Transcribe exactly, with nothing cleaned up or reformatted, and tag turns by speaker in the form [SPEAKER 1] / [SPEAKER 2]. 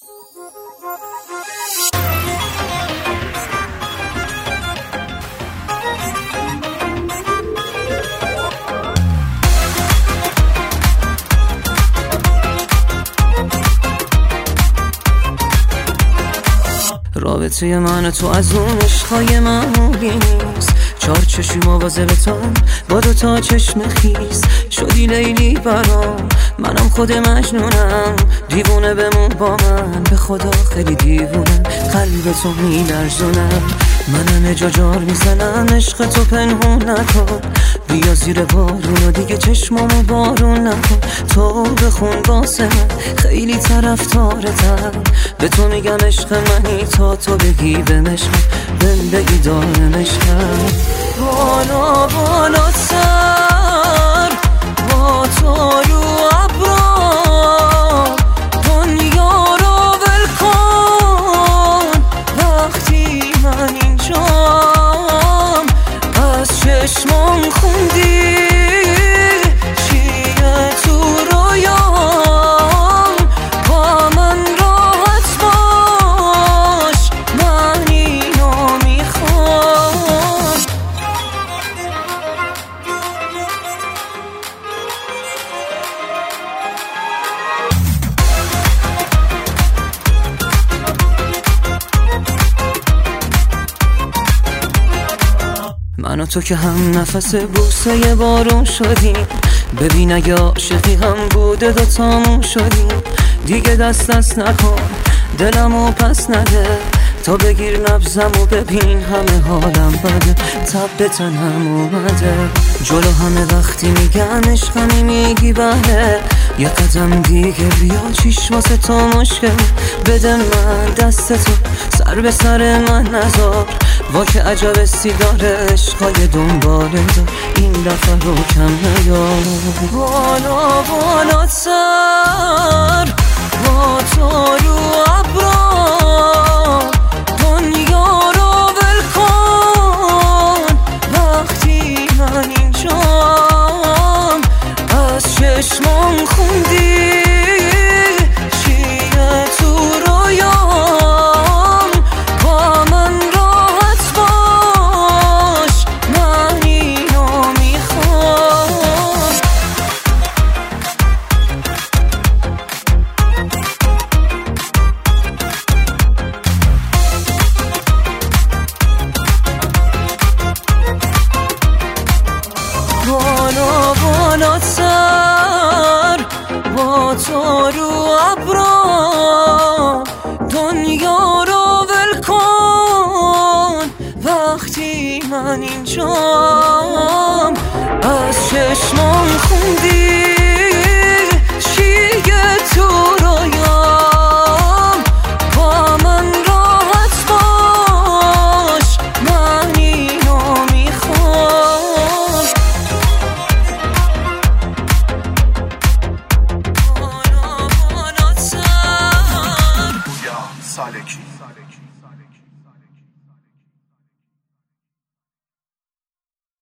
[SPEAKER 1] رابطه من و تو از اون عشقای معمولی نیست. چار چشم مواظبتم با دو تا چشم خیس. شدی لیلی برام، منم خود مجنونم. دیوونه بمون با من، به خدا خیلی دیوونم. قلب تو میلرزونم، منم اجاجار میزنم. عشق تو پنهون نکن، بیا زیر بارون و دیگه چشمامو بارون نکن. تو بخون واسه من، خیلی طرفدارتم. به تو میگم عشق منی تا تو بگی به مشقم، بهم بگی دارم عشقم. بالا بالا سر با تو رو ابرا، دنیا رو ول کن وقتی من اینجام. از چشمام خوندی چیه تو رویام، با من راحت باش، من اینو میخوام. من و تو که هم نفس بوسه بارون شدیم. ببین اگه عاشقی هم بوده دوتامون شدیم. دیگه دست دست نکن، دلمو پس نده. تا بگیر نبضم و ببین همه حالم بده. تب به تنم اومده، جلو همه وقتی میگن عشقمی میگی بله. یه قدم دیگه بیا، چیش واسه تو مشکل. بده من دست تو، سر به سر من نذار. وا که عجب سیگار عشقای دنباله دار، این دفعه رو کم نیار. بالا بالا سر با تو رو ابرا، دنیا رو ول کن وقتی من اینجام. از چشمام خوندی چیه تو رویام، با من راحت باش، من اینو میخوام. بالا بالا سر با تو رو ابرا، دنیا رو ول کن وقتی من اینجام. از چشمام خوندی چیه تو رویام، با من راحت باش، من اینو میخوام.
[SPEAKER 2] سالکی